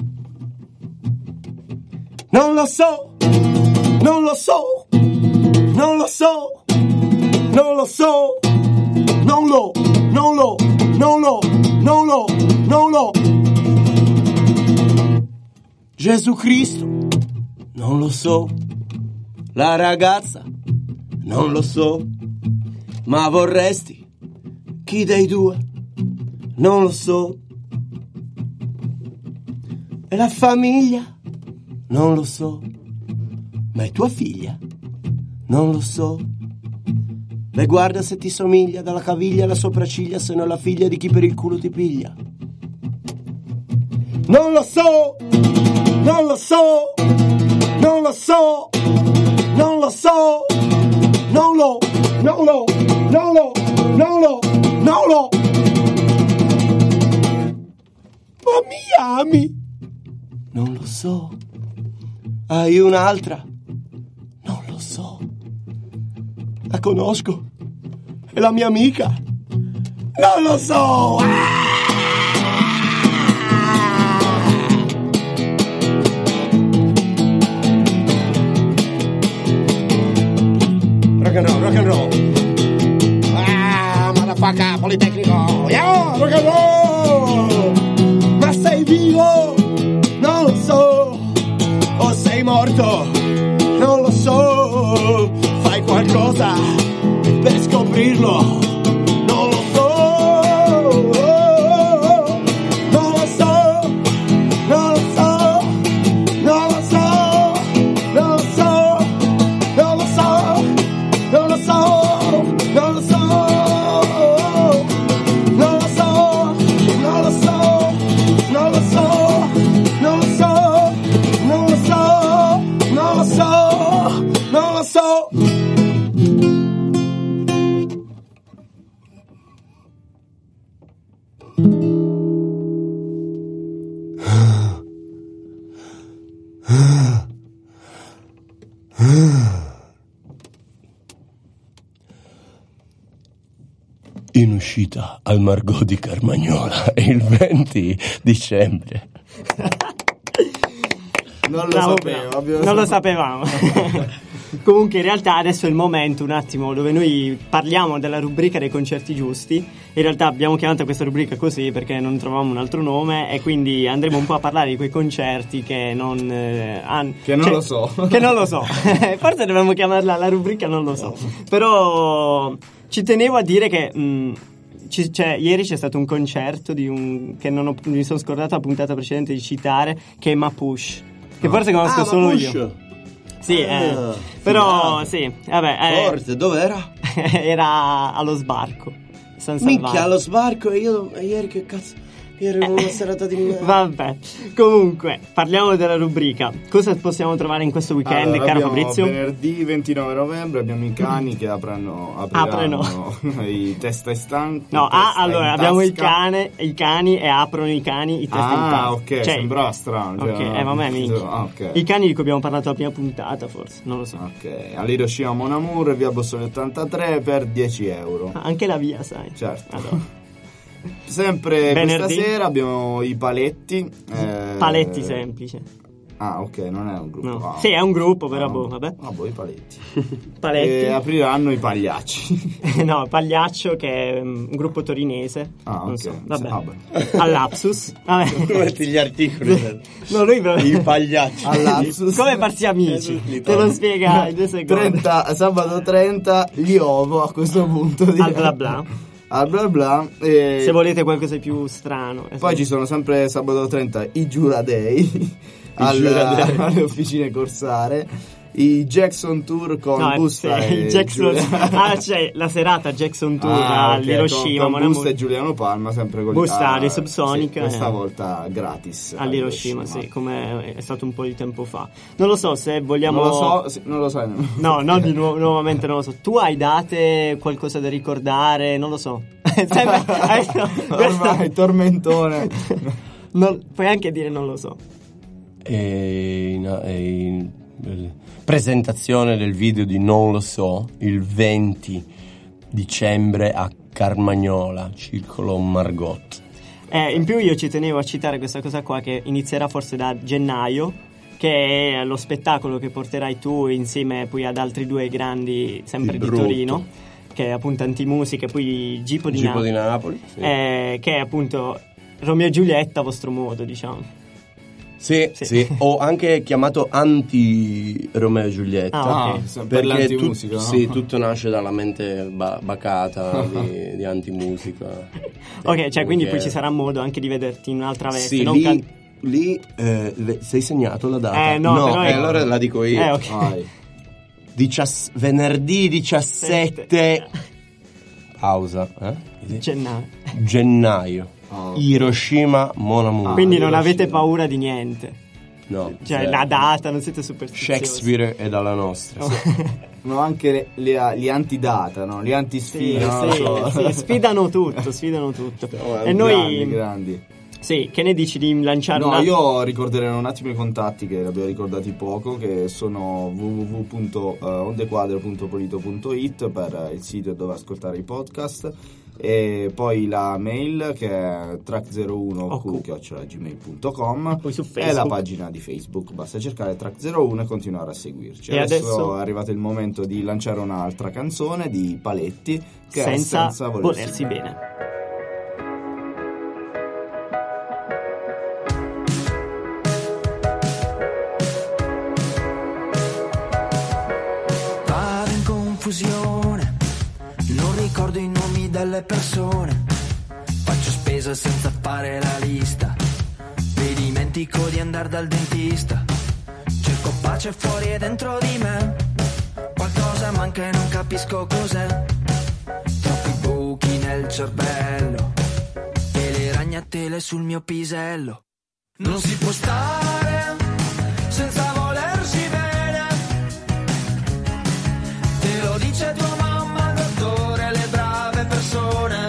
Non lo so, non lo so, non lo so, non lo so, non lo. Gesù Cristo, non lo so. La ragazza, non lo so. Ma vorresti? Chi dei due? Non lo so. E la famiglia? Non lo so. Ma è tua figlia? Non lo so. Beh, guarda se ti somiglia dalla caviglia alla sopracciglia, se non la figlia di chi per il culo ti piglia. Non lo so. Non lo so. Non lo so. Non lo so. Non lo. Ma mi ami? Non lo so. Hai un'altra? Non lo so. La conosco. È la mia amica. Non lo so. Rock and roll. Motherfucker, Politecnico. Yeah, rock and roll. Ma sei vivo? Non lo so. O sei morto? Non lo so. Fai qualcosa per scoprirlo. Non lo so. Non lo so. Non lo so. Non lo so. Non lo so. Non lo so. Non lo so. Non lo so. Non lo so. Non lo so. Non lo so. Non lo so. Non lo so. Non lo so. Non lo so. In uscita al Margot di Carmagnola il 20 dicembre. Non lo Bravo, sapevo. bravo. Non lo sapevamo. Comunque in realtà adesso è il momento un attimo dove noi parliamo della rubrica dei concerti giusti. In realtà abbiamo chiamato questa rubrica così perché non trovavamo un altro nome e quindi andremo un po' a parlare di quei concerti che non hanno... Che non lo so. Che non lo so. Forse dovremmo chiamarla la rubrica non lo so. Però ci tenevo a dire che ieri c'è stato un concerto che mi sono scordato la puntata precedente di citare, che è Mapuche, che forse conosco solo Mapuche. io. Sì, però sì, vabbè. Forte, dov'era? Era allo sbarco San Salvato. Minchia, allo sbarco, e io ieri che cazzo... Ieri una serata di merda. Vabbè, comunque parliamo della rubrica. Cosa possiamo trovare in questo weekend, caro Fabrizio? Venerdì 29 novembre abbiamo i cani che apriranno i testa stanchi. No, allora abbiamo i cani e aprono i cani i testa in tasca. Ok, sembrava strano. Ok, vabbè, okay. I cani di cui abbiamo parlato la prima puntata, forse, non lo so. Ok, all'Hiroshima Mon Amour, via Bossoli 83 per 10 euro. Anche la via, sai. Certo. Allora. Sempre venerdì. Questa sera abbiamo i Paletti. Paletti semplice. Ah, ok, non è un gruppo. No. Sì, è un gruppo, però vabbè. I Paletti. Paletti. Apriranno i Pagliacci. No, Pagliaccio, che è un gruppo torinese. Ah, non ok. so, vabbè. Vabbè. All'Apsus. Vabbè. Metti gli articoli. No, lui I Pagliacci. All'Apsus. Come farsi amici? Te lo spiega in 2 secondi. Sabato 30 li ovo a questo punto. Al bla bla. Al bla bla. Se volete qualcosa di più strano. Poi ci sono sempre sabato 30 i Giura Day alle officine corsare. I Jackson Tour con Busta e Jackson. C'è la serata Jackson Tour all'Hiroshima con Busta e Giuliano Palma, sempre con Busta di Subsonica. Sì, questa volta gratis all'Hiroshima, sì, come è stato un po' di tempo fa. Non lo so se vogliamo. Non lo sai nemmeno. No, non di nuovamente non lo so. Tu hai date qualcosa da ricordare? Non lo so. Ormai tormentone. Puoi anche dire non lo so. Presentazione del video di Non lo so il 20 dicembre a Carmagnola, Circolo Margot. In più io ci tenevo a citare questa cosa qua, che inizierà forse da gennaio, che è lo spettacolo che porterai tu insieme poi ad altri 2 grandi sempre di Torino, che è appunto Antimusica, e poi Gipo di Napoli, sì. Che è appunto Romeo e Giulietta a vostro modo, diciamo. Sì. Ho anche chiamato Anti-Romeo e Giulietta. Per l'antimusica, no? Sì, tutto nasce dalla mente bacata di antimusica. Ok, cioè quindi poi ci sarà modo anche di vederti in un'altra veste. Sì, non lì sei segnato la data? No, però allora la dico io. Okay. Venerdì 17 pausa, gennaio. Hiroshima Mon Amour. Quindi non avete paura di niente. No. Cioè la data, non siete superstiziosi. Shakespeare è dalla nostra. No, anche gli antidata, no? Gli antisfida. Sì, sfidano tutto. E noi grandi. Sì, che ne dici di lanciare io ricorderei un attimo i contatti che abbiamo ricordati poco, che sono www.ondequadro.polito.it per il sito dove ascoltare i podcast, e poi la mail che è track01q@gmail.com, poi su Facebook. e la pagina di Facebook, basta cercare Track01 e continuare a seguirci. E adesso è arrivato il momento di lanciare un'altra canzone di Paletti, che senza è Senza volersi bene. Non ricordo i nomi delle persone, faccio spesa senza fare la lista, mi dimentico di andare dal dentista, cerco pace fuori e dentro di me, qualcosa manca e non capisco cos'è, troppi buchi nel cervello e le ragnatele sul mio pisello. Non si può stare senza volersi bene, te lo dice tua mamma, il dottore, le brave persone.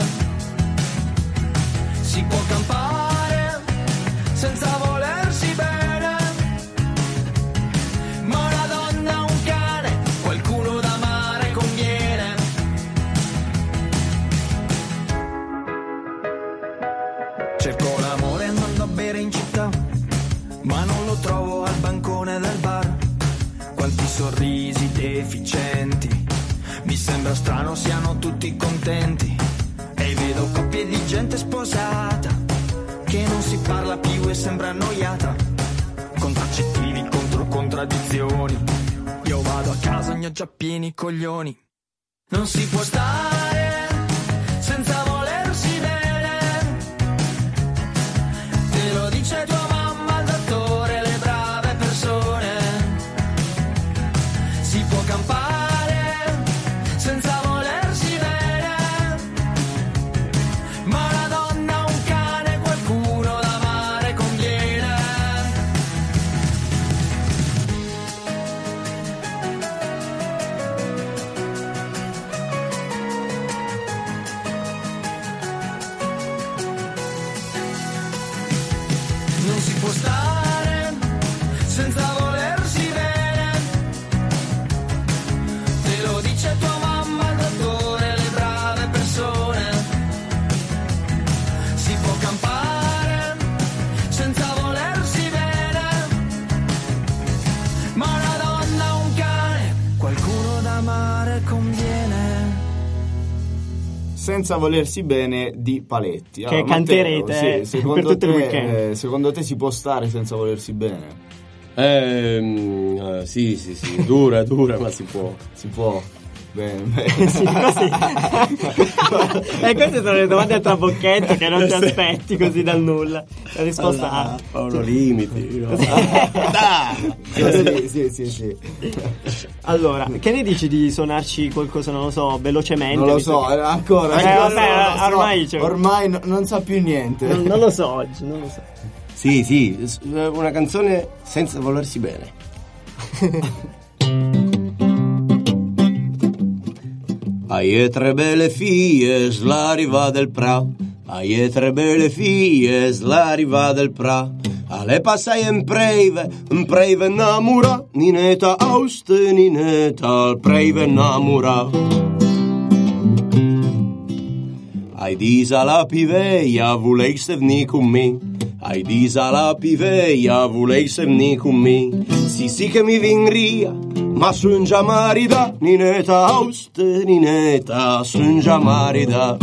Si può campare senza volersi bene, ma una donna, un cane, qualcuno da amare conviene. Cerco l'amore andando a bere in città, ma non lo trovo al bancone del bar. Quanti sorrisi deficienti, mi sembra strano siano tutti contenti. E vedo coppie di gente sposata che non si parla più e sembra annoiata. Contraccettivi contro contraddizioni, io vado a casa, ne ho già pieni i coglioni. Non si può stare senza volersi campare senza volersi bene. Te lo dice tua mamma, il dottore, le brave persone. Si può campare senza volersi bene, ma una donna, un cane, qualcuno da amare conviene. Senza volersi bene di Paletti. Che canterete, Matteo, secondo per tutto il te, weekend. secondo te si può stare senza volersi bene? Sì, dura, ma si può. Si può. Bene. Sì, così. E queste sono le domande a trabocchetto che non ti aspetti così dal nulla. La risposta A. Paolo Limiti. No? Sì. Allora, che ne dici di suonarci qualcosa, non lo so, velocemente? Non lo visto so, che- ancora. vabbè, ormai c'è- ormai non sa più niente. Non lo so oggi, non lo so. Sì, una canzone senza volersi bene. Hai tre belle figlie sulla riva del Pra, hai tre belle figlie sulla riva del Pra. Ale passai in preve innamora, nineta auste, nineta al preve innamora. Hai disa la piveia, volei venì con me. Hai disa la piveia, volei venì con me. Sì che mi vingria, ma son già marida, nineta auste, nineta, son già marida.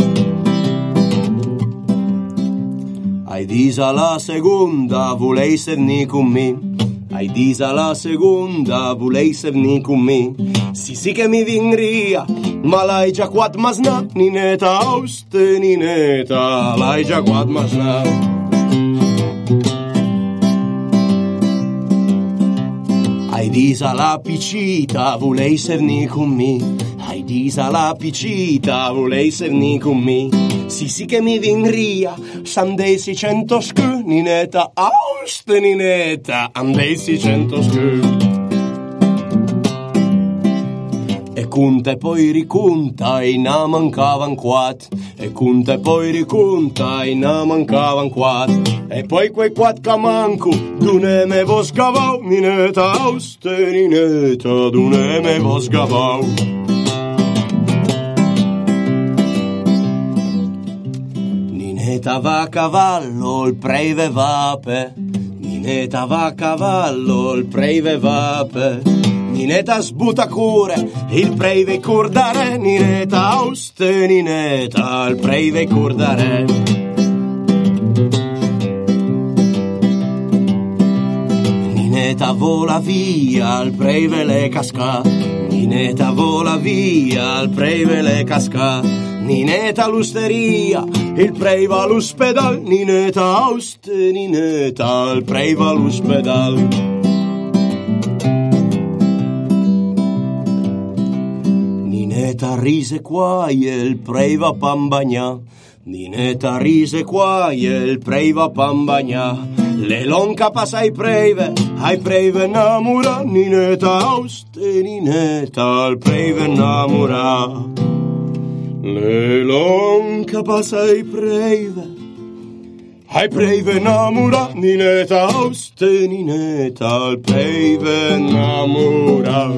Hai disa la seconda, volei venì con me. Hai disa la seconda, volei venì con me. Sì che mi vingria, ma l'hai già quad masna, nineta auste, nineta, l'hai già quad masna. Hai disa la piccita, volei venì con me. Hai disa la piccita, volei venì con me. Sì che mi vingria, s'andei 600 scu, nineta auste, nineta, andei 600 scu. E conta e poi riconta, e ne mancavan 4. E conta e poi riconta, e ne mancavan 4. E poi quei 4 che manco, d'une me vo scavau, nineta auste, nineta, d'une me vo scavau. Nineta va a cavallo, il preve vape. Nineta va a cavallo, il preve vape. Nineta sbuta cure, il preve cordare. Nineta auste, nineta, il preve cordare. Nineta vola via, il preve le casca. Nineta vola via, il preve le casca. Nineta l'usteria, il preve all'ospedal. Nineta auste, nineta, il preve all'ospedal. Nineta rise quai e il preva pambagna. Nineta rise quai e il preva pambagna. Le lonca passa ai preve innamora. Nineta auste, nineta, il preve innamora. Le lonca passa ai preve innamora. Nineta auste, nineta, il preve innamora.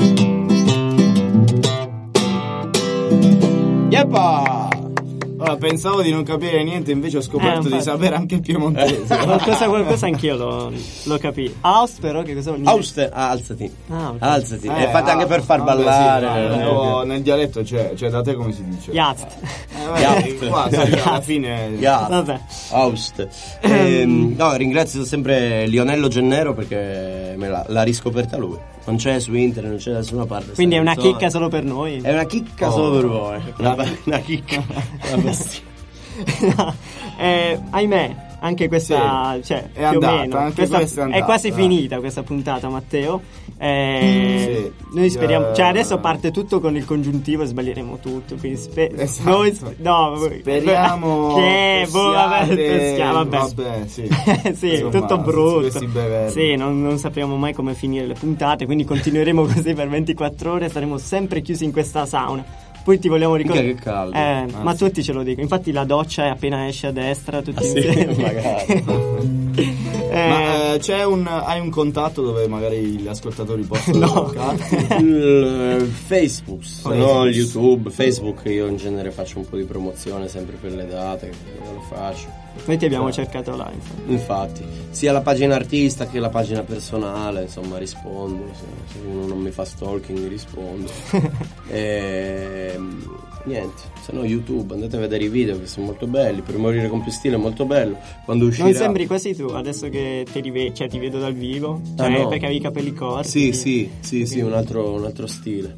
Yeppa! Allora, pensavo di non capire niente, invece ho scoperto di sapere anche il piemontese. Qualcosa anch'io l'ho capito. Aust però che cosa vuol dire? Auste, alzati. Ah, ok. Alzati. È fatta anche per far ballare. Sì, nel dialetto c'è, da te come si dice? Yacht. Qua alla fine. Yeah. Vabbè. Aust. No, ringrazio sempre Lionello Gennero perché me l'ha riscoperta lui. Non c'è su internet, non c'è da nessuna parte. Quindi è una canzone. chicca solo per noi. È una chicca solo per voi. Una chicca. Ahimè, anche questa, Sì, cioè, è più andata, o meno, anche questa questa è andata, quasi dai. finita questa puntata, Matteo. Sì. Noi speriamo, cioè adesso parte tutto con il congiuntivo e sbaglieremo tutto. Quindi Esatto. noi Speriamo che vabbè. sì. Sì, Insomma, tutto brutto. questi bei verbi. Sì, non sappiamo mai come finire le puntate, quindi continueremo così per 24 ore, saremo sempre chiusi in questa sauna. Poi ti vogliamo ricordare Mica che caldo. ma tutti ce lo dicono. Infatti la doccia è appena esce a destra tutti Sì, insieme. magari. Ma hai un contatto dove magari gli ascoltatori possono toccarti? Facebook, se no il YouTube. Facebook io in genere faccio un po' di promozione sempre per le date, lo faccio. Noi ti abbiamo cercato là, infatti, sia la pagina artista che la pagina personale, insomma, rispondo. Se uno non mi fa stalking rispondo. Niente, se no YouTube, andate a vedere i video che sono molto belli. Per morire con più stile è molto bello. Quando uscirà... Non sembri quasi tu adesso che ti vedo dal vivo, cioè no. Perché avevi i capelli corti. Sì, un altro stile.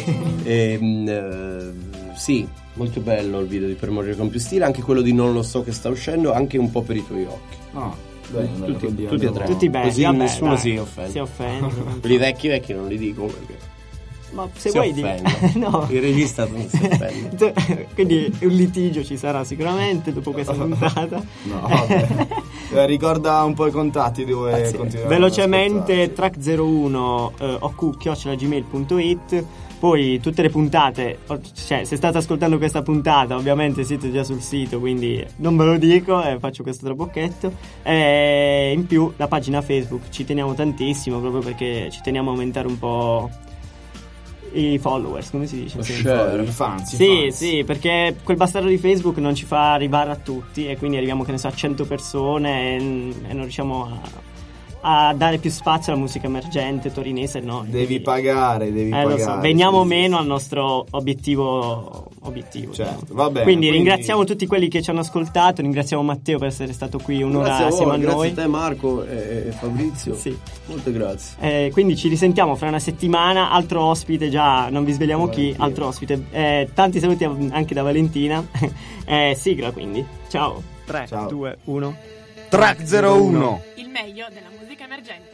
Sì, molto bello il video di Per morire con più stile, anche quello di Non lo so che sta uscendo, anche un po' per i tuoi occhi. Tutti e tre. Tutti belli, così vabbè, nessuno dai, si offende. Si offende. Quelli vecchi non li dico perché Ma se si vuoi no. Il regista non si offende. Quindi un litigio ci sarà sicuramente dopo questa puntata. No, vabbè. Ricorda un po' i contatti dove continuare. Velocemente track01 oq@gmail.it. Poi tutte le puntate, cioè se state ascoltando questa puntata ovviamente siete già sul sito, quindi non ve lo dico, faccio questo trabocchetto. In più la pagina Facebook ci teniamo tantissimo, proprio perché ci teniamo a aumentare un po' i followers, come si dice? I fans. Sì, perché quel bastardo di Facebook non ci fa arrivare a tutti e quindi arriviamo, che ne so, a 100 persone e non riusciamo a dare più spazio alla musica emergente torinese. No, devi pagare. Lo so. Veniamo meno al nostro obiettivo. Certo, va bene, quindi ringraziamo tutti quelli che ci hanno ascoltato, ringraziamo Matteo per essere stato qui un'ora assieme a noi. Grazie a te Marco e Fabrizio. Sì. Molte grazie. Quindi ci risentiamo fra una settimana, altro ospite, già non vi sveliamo chi, altro ospite. Tanti saluti anche da Valentina. Sigla quindi. Ciao. 3, 2, 1. Track 01. Il meglio della musica emergente.